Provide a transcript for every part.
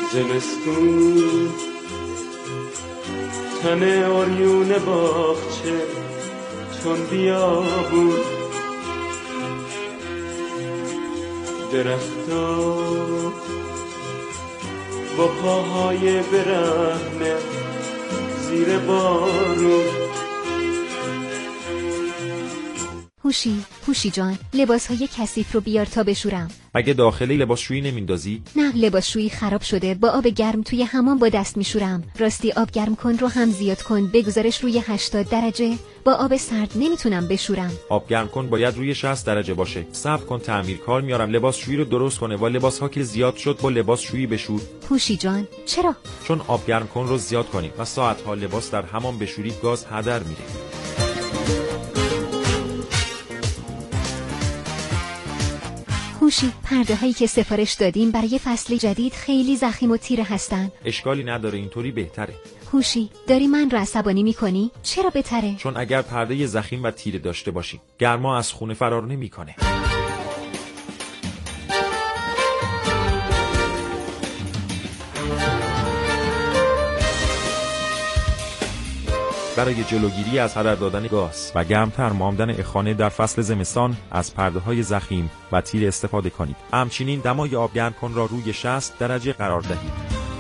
زمستون تن آریون باغچه چون بیابون درختا با پاهای برهنه زیر بارون. هوشی جان، لباسهای کثیف رو بیار تا بشورم. اگه داخلی لباسشویی نمیندازی؟ نه، لباسشویی خراب شده، با آب گرم توی حمام با دست میشورم. راستی آب گرم کن رو هم زیاد کن، بگذارش روی 80 درجه. با آب سرد نمیتونم بشورم. آب گرم کن باید روی 60 درجه باشه. صبر کن تعمیرکار میارم لباسشویی رو درست کنه. با لباسها که زیاد شد با لباسشویی بشور. هوشی جان، چرا؟ چون آب گرم کن رو زیاد کنی و ساعت‌ها لباس در حمام بشوری گاز هدر میره. هوشی، پرده هایی که سفارش دادیم برای فصل جدید خیلی ضخیم و تیره هستن. اشکالی نداره، اینطوری بهتره. هوشی، داری من رو عصبانی میکنی؟ چرا بهتره؟ چون اگر پرده ضخیم و تیره داشته باشی گرما از خونه فرار نمیکنه. برای جلوگیری از هدر دادن گاز و گرمتر ماندن خانه در فصل زمستان از پرده‌های ضخیم و تیره استفاده کنید. همچنین دمای آب گرم کن را روی 60 درجه قرار دهید.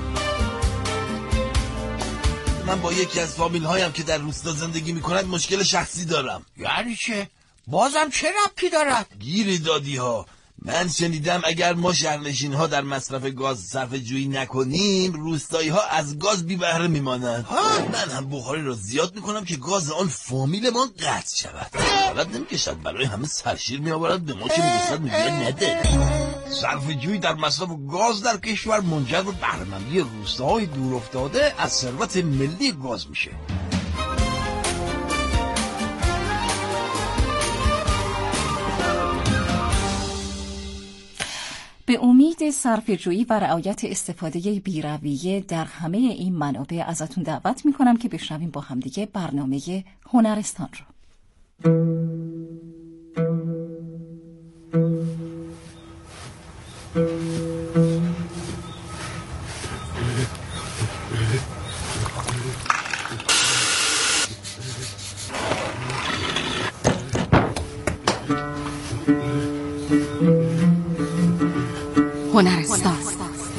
من با یکی از فامیل‌هایم که در روستا زندگی می‌کند مشکل شخصی دارم. یعنی چه؟ بازم چه ربطی دارد؟ گیر دادی‌ها. من شنیدم اگر ما شهرنشین‌ها در مصرف گاز صرفه‌جویی نکنیم روستایی‌ها از گاز بی بهره می‌مانند. من هم بخاری را زیاد می‌کنم که گاز آن فامیلمان قطع شود. حالت نمی‌کشد برای همه سرشیر می‌آورد، به ما که می‌رسد می‌گوید نده. صرفه‌جویی در مصرف گاز در کشور منجر به بهره‌مندی روستاهای دورافتاده از ثروت ملی گاز میشه. به امید صرفه‌جویی و رعایت استفاده بی‌رویه در همه این منابع ازتون دعوت میکنم که بشنویم با همدیگه برنامه هنرستان رو. هنرستان.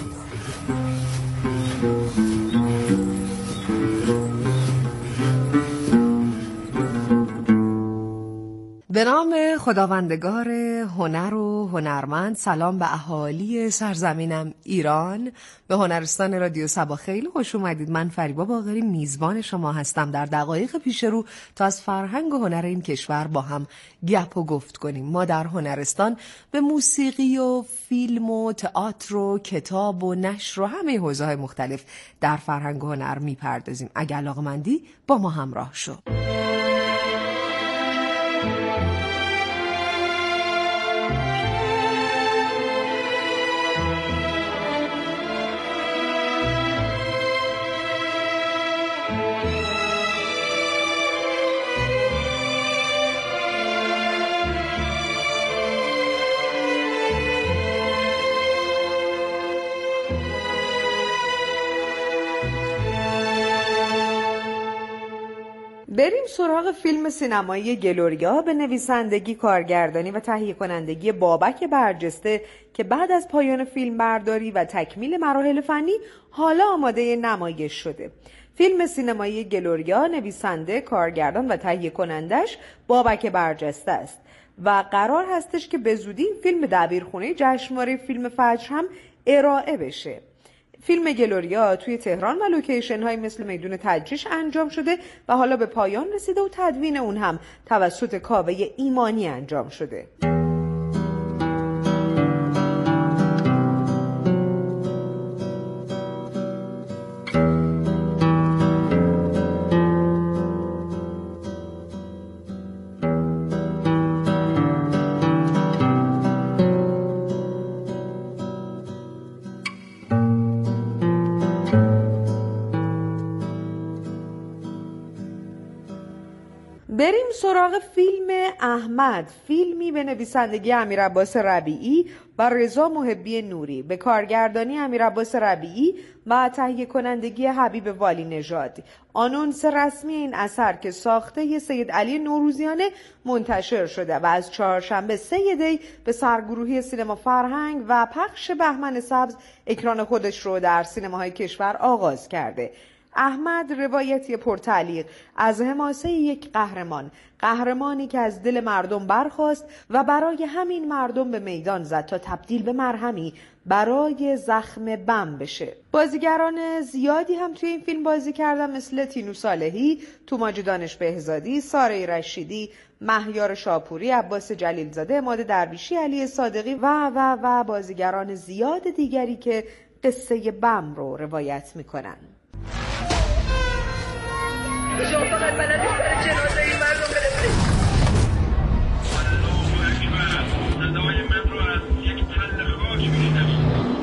به نام خداوندگار هنر و هنرمند. سلام به اهالی سرزمینم ایران. به هنرستان رادیو صبا خیلی خوش اومدید. من فریبا باقری میزبان شما هستم. در دقایق پیش رو تا از فرهنگ و هنر این کشور با هم گپ و گفت کنیم. ما در هنرستان به موسیقی و فیلم و تئاتر و کتاب و نشر و همه حوزه‌های مختلف در فرهنگ و هنر میپردازیم. اگه علاقه‌مندی با ما همراه شو. بریم سراغ فیلم سینمایی گلوریا به نویسندگی، کارگردانی و تهیه کنندگی بابک برجسته که بعد از پایان فیلم برداری و تکمیل مراحل فنی حالا آماده نمایش شده. فیلم سینمایی گلوریا نویسنده، کارگردان و تهیه کنندش بابک برجسته است و قرار هستش که به زودی این فیلم دبیرخونه جشنواره فیلم فجر هم ارائه بشه. فیلم گلوریا توی تهران و لوکیشن های مثل میدون تجریش انجام شده و حالا به پایان رسیده و تدوین اون هم توسط کاوه ایمانی انجام شده. بریم سراغ فیلم احمد فیلمی به نویسندگی امیرعباس ربیعی و رضا محبی نوری، به کارگردانی امیرعباس ربیعی و تهیه کنندگی حبیب والی نژاد. آنونس رسمی این اثر که ساخته سید علی نوروزیانه منتشر شده و از چهارشنبه 3 دی به سرگروهی سینما فرهنگ و پخش بهمن سبز اکران خودش رو در سینماهای کشور آغاز کرده. احمد روایتی پرتعلیق از حماسه یک قهرمانی که از دل مردم برخاست و برای همین مردم به میدان زد تا تبدیل به مرهمی برای زخم بم بشه. بازیگران زیادی هم توی این فیلم بازی کردن، مثل تینو صالحی، توماج دانش بهزادی، ساره رشیدی، مهیار شاپوری، عباس جلیلزاده، عماد درویشی، علی صادقی و بازیگران زیاد دیگری که قصه بم رو روایت میکنن. شما فقط بلدید برای جنازه این مردم برسید. صدای من رو از یک تل خاک میشنوید.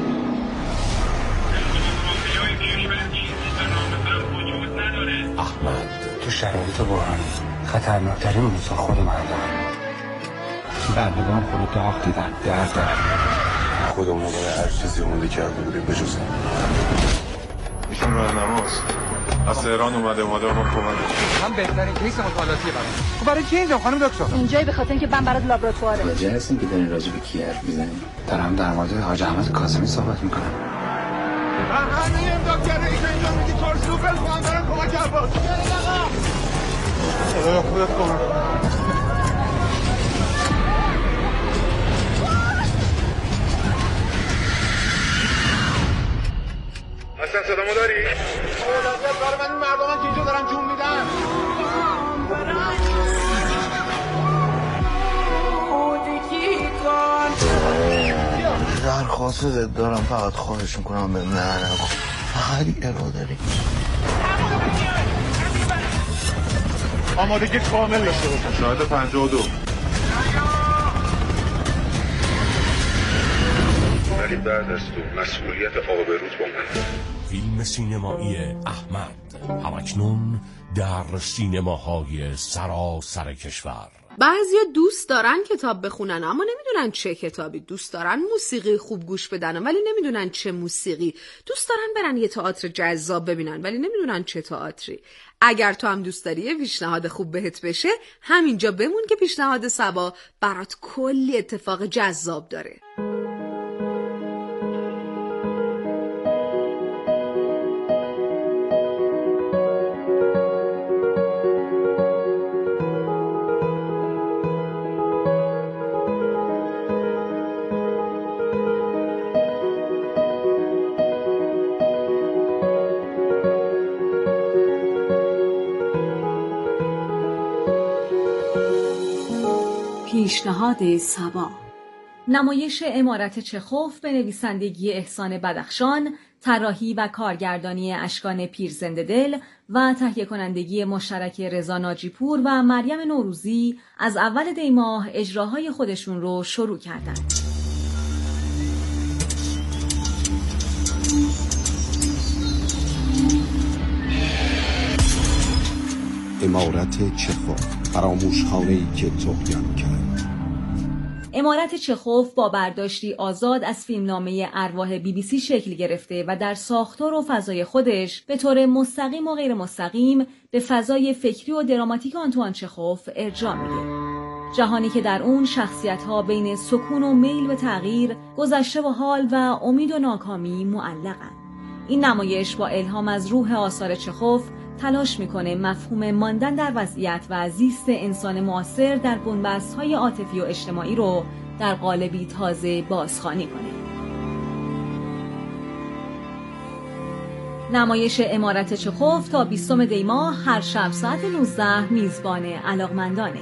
جغرافیای کشور چیزی به نام بم وجود نداره. احمد تو شرایط بحرانی خطرناکترین روزها خود مردم. بردگان خود داغ دیدن درد خودمون برای هر چیزی اومده کرده بودیم بجز ایشون راهنماست. از تهران اومده ما کمک. من بهترین کیس مطالعاتی برام. خب برای چی اینجا خانم دکتر؟ اینجای به خاطر اینکه بم برات لابراتواره. متوجه هستین که دارین راجع به کی حرف میزنین؟ دارم در مورد حاج احمد کاظمی صحبت میکنم. همین دکتر اینجا میگی ترسو بل خواهم دارن کمک عباس. خدا خودت کمک کن. اصلا صدامو داری؟ اولادیت داره من این مردمان که اینجا دارن جون میدن. درخواست زد دارم، فقط خواهش میکنم به نه نکن. خیلی اراداری آمادگی کامل داشته باشم. شاهد 52 ولی بعد از تو مسئولیت آبروت با من. فیلم سینمایی احمد همکنون در سینماهای سراسر کشور. بعضیا دوست دارن کتاب بخونن اما نمیدونن چه کتابی، دوست دارن موسیقی خوب گوش بدن ولی نمیدونن چه موسیقی، دوست دارن برن یه تئاتر جذاب ببینن ولی نمیدونن چه تئاتری. اگر تو هم دوست داری یه پیشنهاد خوب بهت بشه، همینجا بمون که پیشنهاد صبا برات کلی اتفاق جذاب داره. پیشنهاد صبا. نمایش عمارت چخوف به نویسندگی احسان بدخشان، طراحی و کارگردانی اشکان پیرزنده‌دل و تهیه کنندگی مشترک رضا ناجی‌پور و مریم نوروزی از اول دی ماه اجراهای خودشون رو شروع کردند. عمارت چخوف، فراموش‌خانه‌ای که طغیان کرد. عمارت چخوف با برداشتی آزاد از فیلمنامه ارواح BBC شکل گرفته و در ساختار و فضای خودش به طور مستقیم و غیر مستقیم به فضای فکری و دراماتیک آنتوان چخوف ارجاع میده. جهانی که در اون شخصیت‌ها بین سکون و میل به تغییر، گذشته و حال و امید و ناکامی معلقن. این نمایش با الهام از روح آثار چخوف تلاش میکنه مفهوم ماندن در وضعیت و زیست انسان معاصر در بنبست‌های عاطفی و اجتماعی رو در قالبی تازه بازخوانی کنه. نمایش عمارت چخوف تا 20 دی ماه هر شب ساعت 19 میزبان علاقمندانه.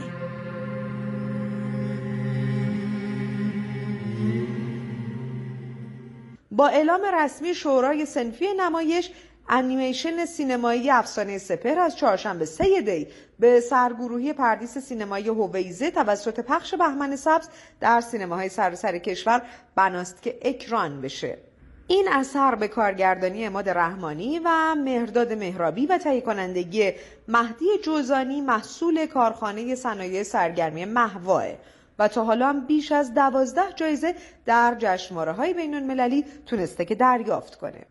با اعلام رسمی شورای صنفی نمایش، انیمیشن سینمایی افسانه سپهر از چهارشنبه 3 دی به سرگروهی پردیس سینمایی هویزه توسط پخش بهمن سبز در سینماهای سراسر کشور بناست که اکران بشه. این اثر به کارگردانی عماد رحمانی و مهرداد مهرابی و تهیه کنندگی مهدی جوزانی محصول کارخانه صنایع سرگرمی مهواه و تا حالا هم بیش از 12 جایزه در جشنواره‌های بین‌المللی تونسته که دریافت کنه.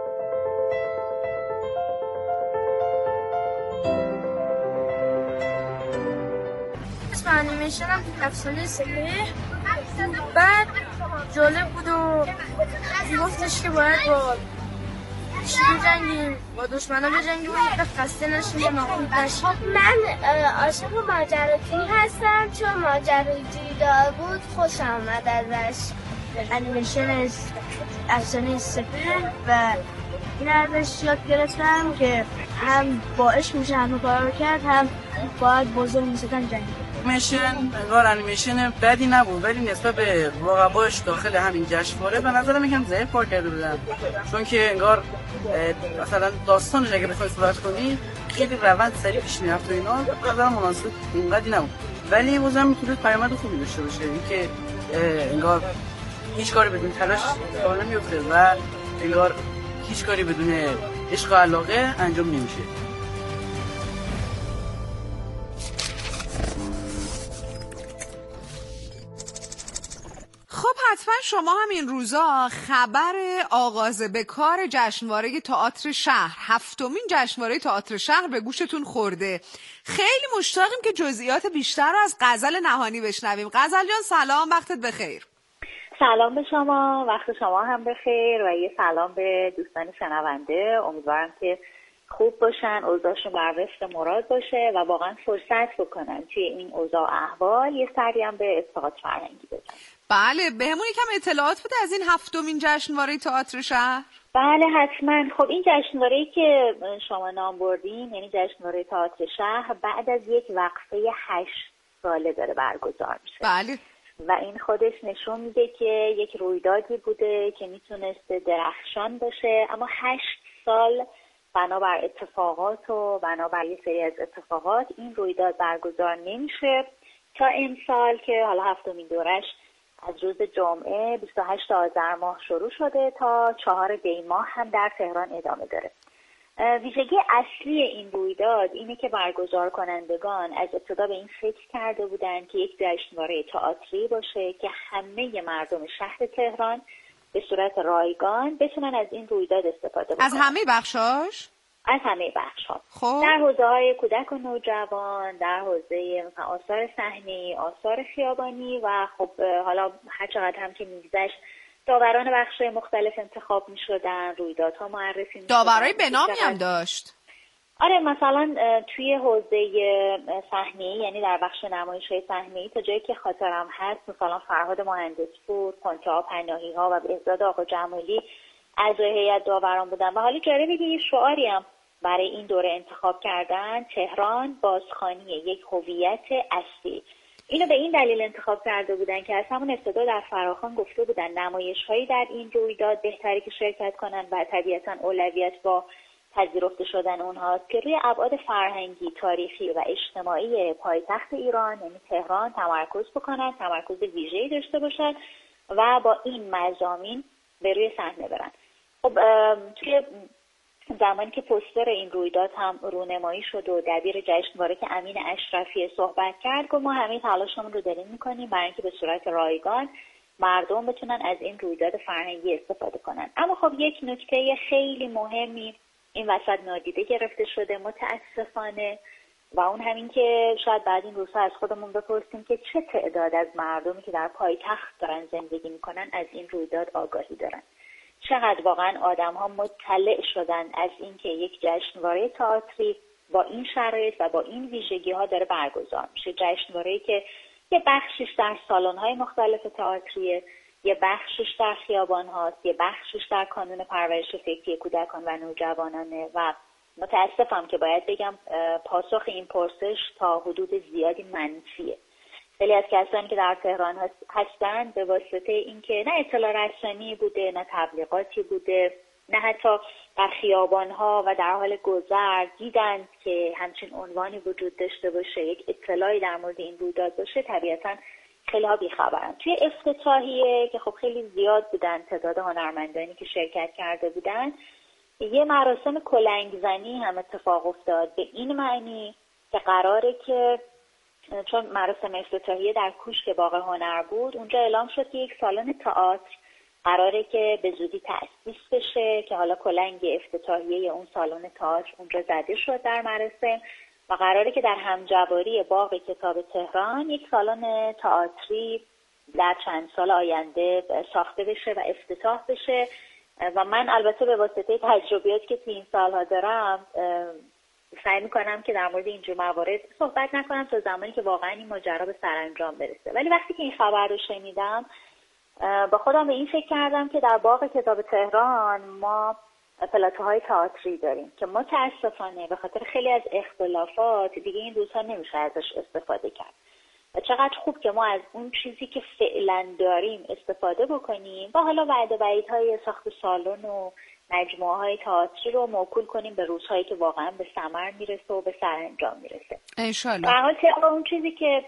اسم انیمیشنم افسانه سپهر. بعد جالب بود و گفتش که باید با چی بجنگیم، با دشمنا بجنگیم و یک دفعه خسته نشیم و ناامید نشیم. من عاشق ماجراجویی هستم چون ماجراجویی دار بود، خوشم آمد ازش. انیمیشن افسانه سپهر و این ازش یاد گرفتم که هم با عشق میشه همه کار رو کرد، هم باید بزرگ میستن جنگید. انگار انیمیشن بدی نبود، ولی نسبت به رقباش داخل همین جشنواره به نظرم یکم ضعیف کار کرده بودن، چون که انگار مثلا داستانش اگه بخوای صحبت کنی خیلی روند سریع پیش میرفت و اینا به نظرم مناسب اونقدی نبود، ولی بازم میتونه پیامد خوبی داشته باشه، اینکه انگار هیچ کاری بدون تلاش کار نمیفته و انگار هیچ کاری بدون عشق و علاقه انجام نمیشه. خب حتما شما هم این روزا خبر آغاز به کار جشنواره تئاتر شهر، 7مین جشنواره تئاتر شهر به گوشتون خورده. خیلی مشتاقیم که جزئیات بیشتر رو از غزل نهانی بشنویم. غزل جان سلام، وقتت بخیر. سلام به شما، وقت شما هم بخیر و یه سلام به دوستان شنونده. امیدوارم که خوب باشن، اوضاعشون بر وفق مراد باشه و واقعا فرصت بکنن توی این اوضاع احوال یه سری هم به اتفاقات فرهنگی بزنن. بله، بهمون یکم اطلاعات بده از این 7مین جشنواره تئاتر شهر. بله حتما. خب این جشنواره‌ای که شما نام بردین، یعنی جشنواره تئاتر شهر، بعد از یک وقفه 8 ساله داره برگزار میشه. بله. و این خودش نشون میده که یک رویدادی بوده که میتونسته درخشان باشه، اما 8 سال بنابر اتفاقات و بنابر یه سری از اتفاقات این رویداد برگزار نمیشه تا امسال که حالا 7مین دورش از روز جمعه 28 آذر ماه شروع شده تا 4 دی ماه هم در تهران ادامه داره. ویژگی اصلی این رویداد اینه که برگزار کنندگان از ابتدا به این فکر کرده بودن که یک جشنواره تئاتری باشه که همه مردم شهر تهران به صورت رایگان بتونن از این رویداد استفاده بکنن. از همه بخشاش؟ از همه بخش‌ها. خب. در حوزه‌های کودک و نوجوان، در حوزه مثلا آثار صحنه‌ای، آثار خیابانی و خب حالا هر چقدر هم که می‌گذشت داوران بخش‌های مختلف انتخاب می‌شدن، رویدادها معرفی می‌شدن. داورای بنامی هم داشت. آره، مثلا توی حوزه صحنه‌ای، یعنی در بخش نمایش‌های صحنه‌ای تا جایی که خاطرم هست، مثلا فرهاد مهندسپور، کنته‌ها پناهی‌ها و بهزاد آقا جمالی اعضای هیئت داوران بودن. و حالا جالبه که یه شعاری هم برای این دوره انتخاب کردن: تهران بازخوانی یک هویت اصلی. اینو به این دلیل انتخاب کرده بودن که از همون ابتدا در فراخوان گفته بودن نمایش‌هایی در این رویداد بهتره که شرکت کنن و طبیعتاً اولویت با پذیرفته شدن اونهاست که روی ابعاد فرهنگی، تاریخی و اجتماعی پایتخت ایران یعنی تهران تمرکز بکنن، تمرکز ویژه‌ای داشته باشن و با این مضامین به روی صحنه برن. خب توی زمانی که پوستر این رویداد هم رونمایی شد و دبیر جشنواره که امین اشرفی صحبت کرد، گفت ما همه تلاشمون رو داریم میکنیم برای اینکه به صورت رایگان مردم بتونن از این رویداد فرهنگی استفاده کنن. اما خب یک نکته خیلی مهمی این وسط نادیده گرفته شده متاسفانه، و اون همین که شاید بعد این روزها از خودمون بپرسیم که چه تعداد از مردمی که در پایتخت دارن زندگی میکنن از این رویداد آگاهی دارن. چقدر واقعا آدم‌ها مطلع شدن از اینکه یک جشنواره تئاتری با این شرایط و با این ویژگی‌ها داره برگزار میشه. جشنواره‌ای که یه بخشش در سالن‌های مختلف تئاتریه، یه بخشش در خیابان هاست، یه بخشش در کانون پرورش فکری کودکان و نوجوانانه. و متاسفم که باید بگم پاسخ این پرسش تا حدود زیادی منفیه. خیلی از کسانی که در تهران هستند به واسطه اینکه نه اطلاع رسانی بوده، نه تبلیغاتی بوده، نه حتی در خیابان‌ها و در حال گذر دیدند که همچین عنوانی وجود داشته باشه، یک اطلاعی در مورد این رویداد باشه، طبیعتاً خیلی ها بیخبرن. توی افتتاحیه که خب خیلی زیاد بودن تعداد هنرمندانی که شرکت کرده بودن، یه مراسم کلنگ زنی هم اتفاق افتاد، به این معنی که قراره که چون مراسم افتتاحیه در کوشک باغ هنر بود، اونجا اعلام شد که یک سالن تئاتر قراره که به زودی تأسیس بشه که حالا کلنگ افتتاحیه اون سالن تئاتر اونجا زده شد در مراسم و قراره که در همجواری باغ کتاب تهران یک سالن تئاتری در چند سال آینده ساخته بشه و افتتاح بشه. و من البته به واسطه تجربیاتی که تو این سالها دارم سعی میکنم که در مورد اینجور موارد صحبت نکنم تا زمانی که واقعا این ماجرا به سرانجام برسه. ولی وقتی که این خبر رو شنیدم با خودم به این فکر کردم که در باغ کتاب تهران ما پلاتوهای تئاتری داریم که متاسفانه به خاطر خیلی از اختلافات دیگه این روزها نمیشه ازش استفاده کرد. و چقدر خوب که ما از اون چیزی که فعلا داریم استفاده بکنیم و حالا وعده وعیدهای ساخت سالن و مجموعه های تئاتری رو موکول کنیم به روزهایی که واقعا به ثمر میرسه و به سرانجام میرسه. انشالله. در حال طبق اون چیزی که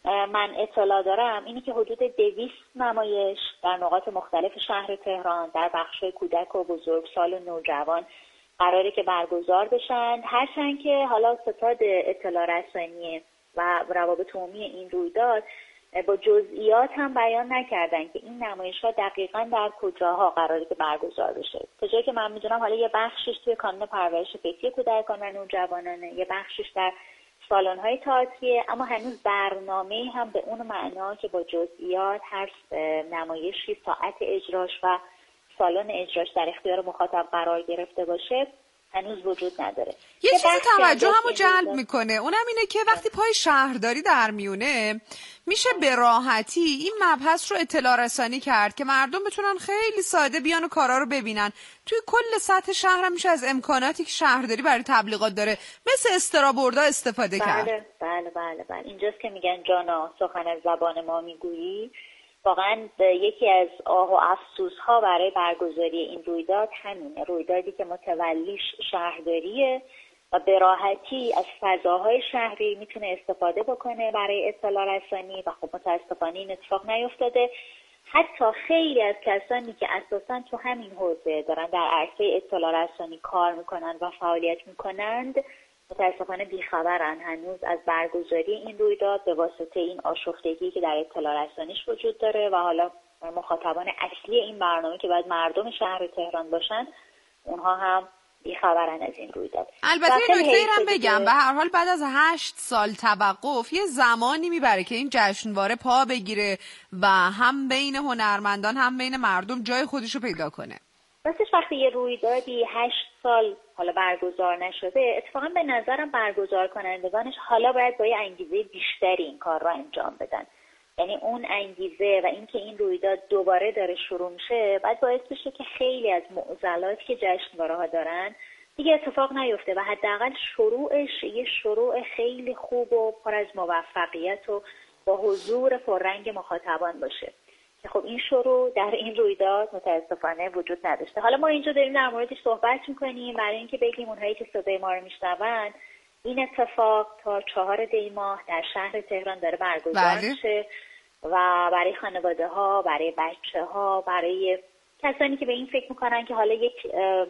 من اطلاع دارم اینی که حدود 200 نمایش در نقاط مختلف شهر تهران در بخش‌های کودک و بزرگسال و نوجوان قراره که برگزار بشن. هرچند که حالا ستاد اطلاع رسانی و روابط عمومی این رویداد با جزئیات هم بیان نکردن که این نمایش‌ها دقیقاً در کجاها قراره که برگزار بشه. تا جایی که من میدونم حالا یه بخشش توی کانون پرورش فکری کودکان و نوجوانانه، یه بخشش در سالن‌های تئاتریه، اما هنوز برنامه‌ای هم به اون معنا که با جزئیات هر نمایشی ساعت اجراش و سالن اجراش در اختیار مخاطب قرار گرفته باشه هنوز وجود نداره. یه چیزی توجه همو جلب میکنه، اونم اینه که وقتی پای شهرداری در میونه میشه به راحتی این مبحث رو اطلاع رسانی کرد که مردم بتونن خیلی ساده بیان و کارا رو ببینن. توی کل سطح شهر هم میشه از امکاناتی که شهرداری برای تبلیغات داره مثل استرابوردا استفاده کرد. بله. اینجاست که میگن جانا سخن از زبان ما میگویی. واقعا یکی از آه و افسوس‌ها برای برگزاری این رویداد همینه، رویدادی که متولیش شهرداریه و به راحتی از فضاهای شهری میتونه استفاده بکنه برای اطلاع رسانی و خب متاسفانه این اتفاق نیفتاده. حتی خیلی از کسانی که اساساً تو همین حوزه دارن در عرصه اطلاع رسانی کار میکنن و فعالیت میکنند متاسفانه بیخبرن هنوز از برگزاری این رویداد به واسطه این آشفتگی که در اطلاع رسانیش وجود داره و حالا مخاطبان اصلی این برنامه که باید مردم شهر تهران باشن اونها هم بیخبرن از این رویداد. البته این نکته هم بگم به هر حال بعد از 8 سال توقف یه زمانی میبره که این جشنواره پا بگیره و هم بین هنرمندان هم بین مردم جای خودش رو پیدا کنه. راستش وقتی یه رویدادی 8 سال حالا برگزار نشده، اتفاقا به نظرم برگزار کنندگانش حالا باید با یه انگیزه بیشتری این کار رو انجام بدن. یعنی اون انگیزه و اینکه این رویداد دوباره داره شروع میشه باید باعث بشه که خیلی از معضلاتی که جشنواره‌ها دارن دیگه اتفاق نیفته و حداقل شروعش یه شروع خیلی خوب و پر از موفقیت و با حضور پررنگ مخاطبان باشه. که خب این شروع در این رویداد متاسفانه وجود نداشته. حالا ما اینجا داریم در موردش صحبت میکنیم برای اینکه بگیم اونهایی که صدای ما رو میشنون این اتفاق تا 4 دی ماه در شهر تهران داره برگزار میشه و برای خانواده ها، برای بچه ها، برای کسانی که به این فکر میکنن که حالا یک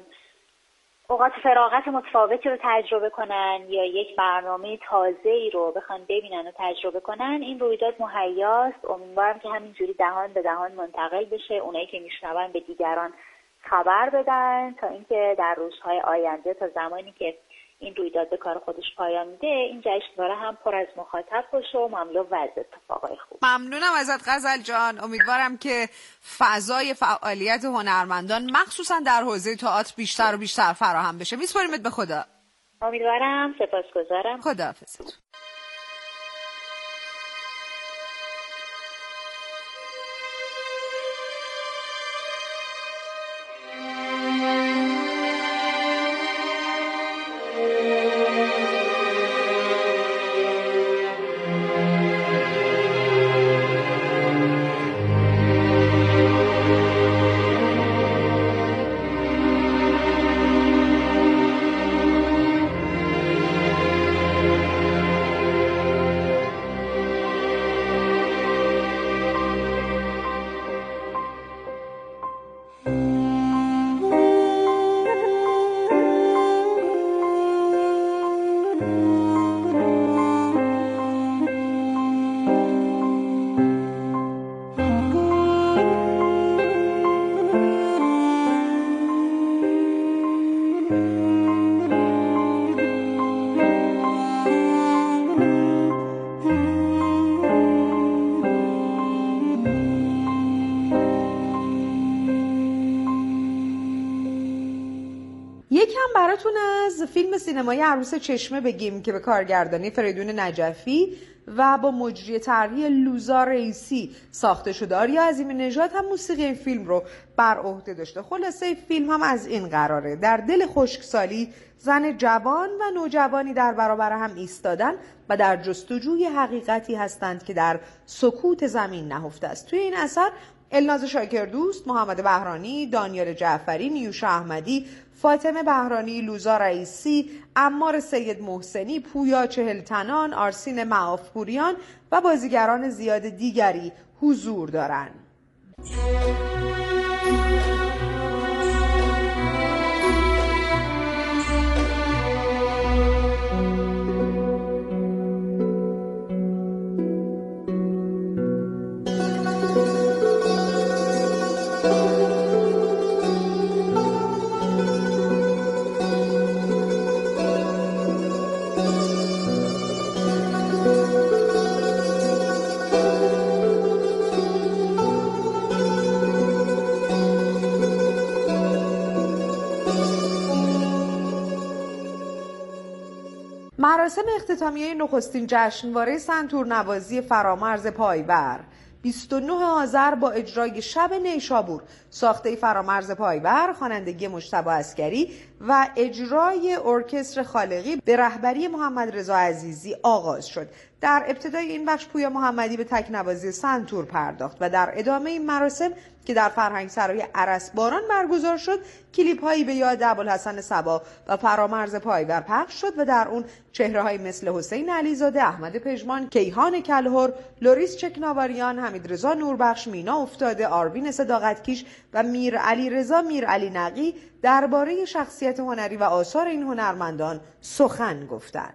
اوقات فراغت متفاوتی رو تجربه کنن یا یک برنامه تازه‌ای رو بخوان ببینن و تجربه کنن، این رویداد مهیاست. امیدوارم که همینجوری دهان به دهان منتقل بشه، اونایی که میشنون به دیگران خبر بدن تا اینکه در روزهای آینده تا زمانی که این رویداد به کار خودش پایان میده این جشنواره هم پر از مخاطب باشه و مملو از اتفاقای خوب. ممنونم ازت غزل جان. امیدوارم که فضای فعالیت هنرمندان مخصوصا در حوزه تئاتر بیشتر و بیشتر فراهم بشه. میسپاریمت به خدا. امیدوارم. سپاسگزارم. خداحافظ. یکم براتون از فیلم سینمایی عروس چشمه بگیم که به کارگردانی فریدون نجفی و با مجری طرحی لوزا رئیسی ساخته شده. آریا عظیمی نژاد هم موسیقی این فیلم رو بر عهده داشته. خلاصه فیلم هم از این قراره: در دل خشکسالی زن جوان و نوجوانی در برابر هم ایستادن و در جستجوی حقیقتی هستند که در سکوت زمین نهفته است. توی این اثر الناز شاکردوست، محمد بهرانی، دانیال جعفری، نیوشا احمدی، فاطمه بهرانی، لوزا رئیسی، عمار سید محسنی، پویا چهلتنان، آرسین معافپوریان و بازیگران زیاد دیگری حضور دارند. مراسم اختتامیه نخستین جشنواره سنتورنوازی فرامرز پایور 29 آذر با اجرای شب نیشابور، ساخته فرامرز پایور، خوانندگی مجتبی عسکری و اجرای ارکستر خالقی به رهبری محمد رضا عزیزی آغاز شد. در ابتدای این بخش پویا محمدی به تکنوازی سنتور پرداخت و در ادامه این مراسم که در فرهنگسرای ارسباران برگزار شد، کلیپ هایی به یاد ابوالحسن صبا و فرامرز پایور پخش شد و در اون چهره های مثل حسین علیزاده، احمد پژمان، کیهان کلهر، لوریس چکناواریان، حمید رضا نوربخش، مینا افتاده، آروین صداقتکیش و میر علی رضا میر علی نقی درباره شخصیت هنری و آثار این هنرمندان سخن گفتند.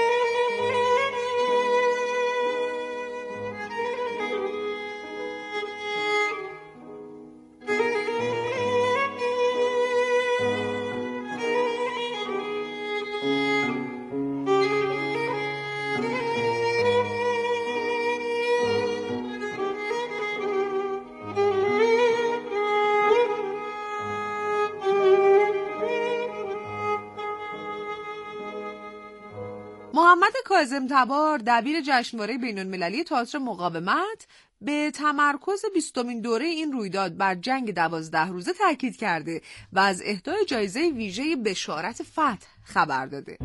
محمد کاظم تبار، دبیر جشنواره بین‌المللی تئاتر مقاومت، به تمرکز 20مین دوره این رویداد بر جنگ 12 روزه تاکید کرده و از اهدای جایزه ویژه بشارت فتح خبر داده.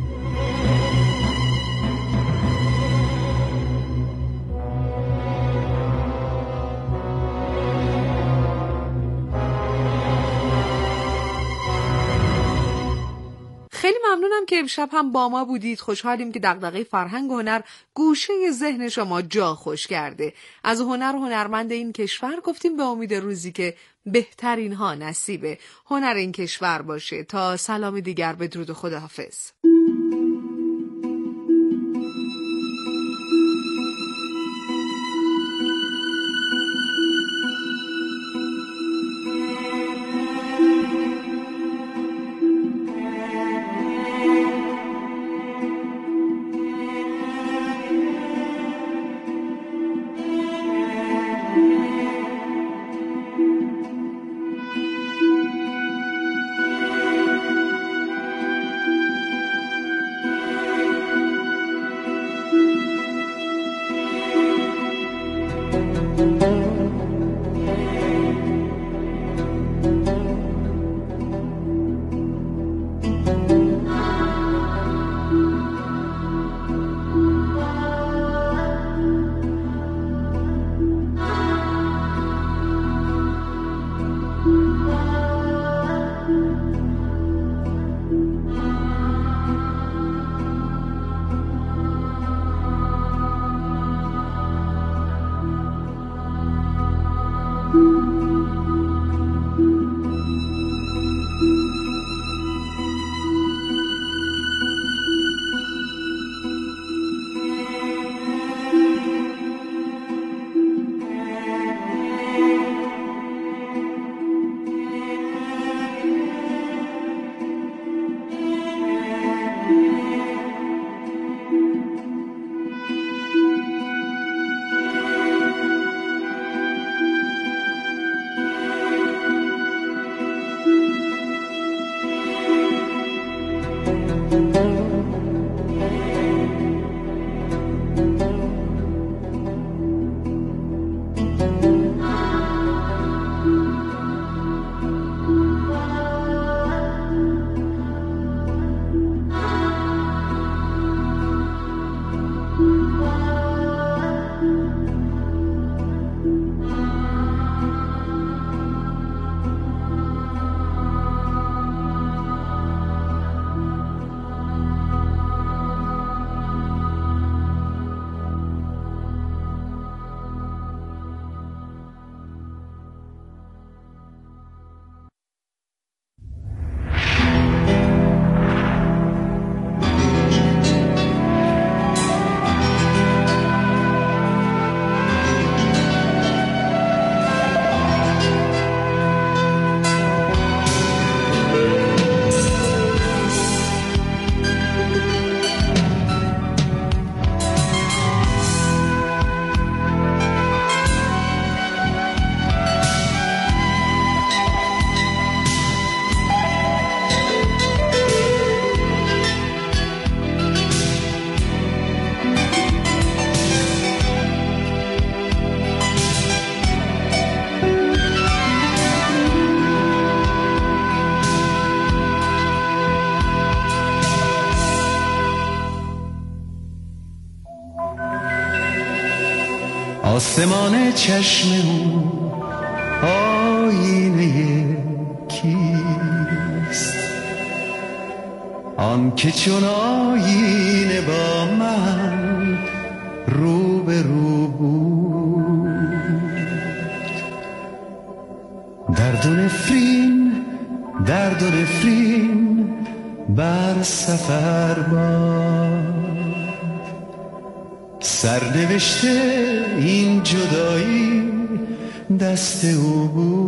خیلی ممنونم که امشب هم با ما بودید. خوشحالیم که دغدغه فرهنگ و هنر گوشه ذهن شما جا خوش کرده. از هنر و هنرمند این کشور گفتیم به امید روزی که بهترین ها نصیب هنر این کشور باشه. تا سلام دیگر، بدرود و خداحافظ. آسمان چشم او آینه کیست؟ آن که چون آینه با من رو به رو بود. درد و نفرین بر سفر باد، سرنوشته این جدایی دست او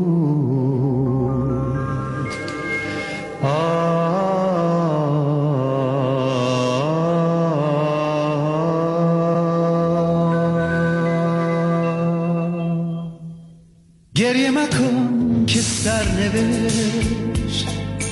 بود. گریه مکن که سرنوشت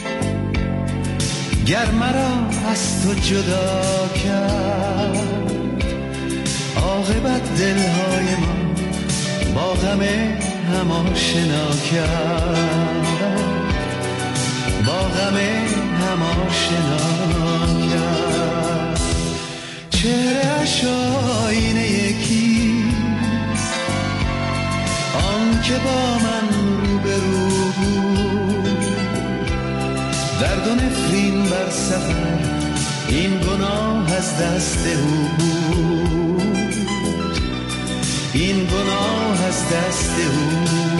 گر مرا از تو جدا کرد، عاقبت دلهای ما با غم هم آشنا کرد، با غم هم آشنا کرد. چهره‌اش آینه یکیست، آن که با من روبرو بود. درد و نفرین بر سفر این گناه از دست او بود، این گناه از دست او.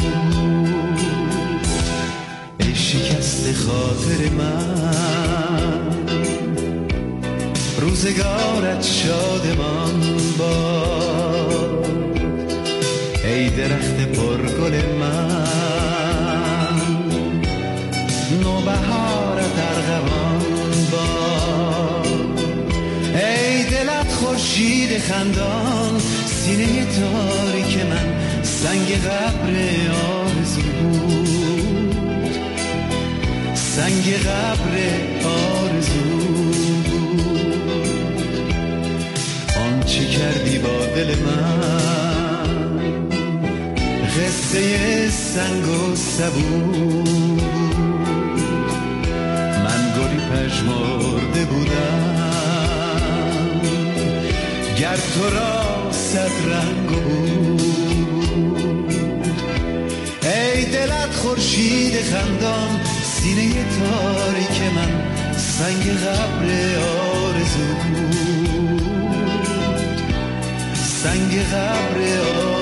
ای شکست خاطر من، روزگارت شادمان باد. ای درخت پرگل من، نوبهارت ارغوان باد. ای دلت خورشید خندان، سینه تاریک من سنگ قبر آرزو بود، سنگ قبر آرزو بود. آنچه کردی با دل من قصه سنگ و سبو. من گلی پژمرده بودم گر تو را صد رنگ بود. ای دلت خورشید خندان، سینه تاریک من سنگ قبر آرزو بود، سنگ قبر آرزو.